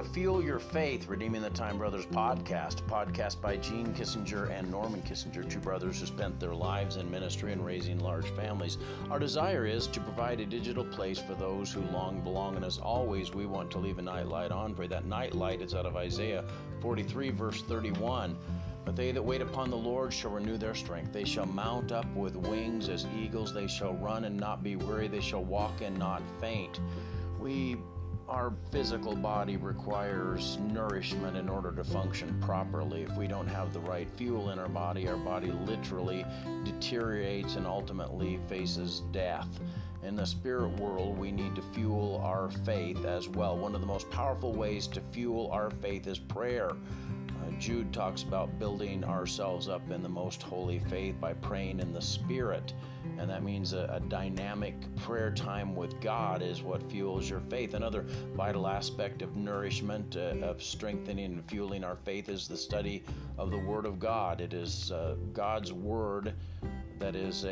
to Fuel Your Faith, Redeeming the Time Brothers podcast, a podcast by Gene Kissinger and Norman Kissinger, two brothers who spent their lives in ministry and raising large families. Our desire is to provide a digital place for those who long belong, and as always, we want to leave a night light on. For that night light is out of Isaiah 43, verse 31. But they that wait upon the Lord shall renew their strength. They shall mount up with wings as eagles. They shall run and not be weary. They shall walk and not faint. Our physical body requires nourishment in order to function properly. If we don't have the right fuel in our body literally deteriorates and ultimately faces death. In the spirit world, we need to fuel our faith as well. One of the most powerful ways to fuel our faith is prayer. Jude talks about building ourselves up in the most holy faith by praying in the Spirit. And that means a dynamic prayer time with God is what fuels your faith. Another vital aspect of nourishment, of strengthening and fueling our faith is the study of the Word of God. It is God's Word that is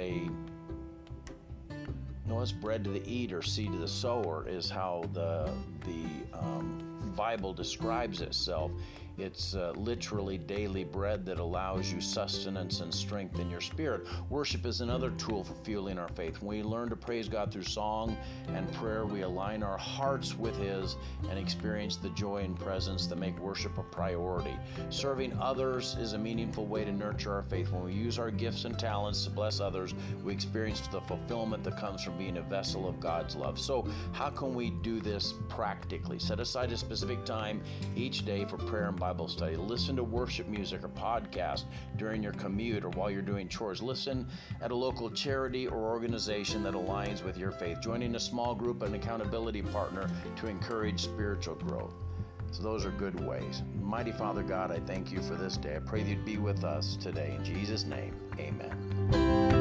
it's bread to the eater, seed to the sower, is how the Bible describes itself. It's literally daily bread that allows you sustenance and strength in your spirit. Worship is another tool for fueling our faith. When we learn to praise God through song and prayer, we align our hearts with His and experience the joy and presence that make worship a priority. Serving others is a meaningful way to nurture our faith. When we use our gifts and talents to bless others, we experience the fulfillment that comes from being a vessel of God's love. So how can we do this practically? Set aside a specific time each day for prayer and Bible study. Listen to worship music or podcast during your commute or while you're doing chores. Listen at a local charity or organization that aligns with your faith. Joining a small group and accountability partner to encourage spiritual growth. So those are good ways. Mighty Father God, I thank you for this day. I pray that you'd be with us today. In Jesus' name, amen.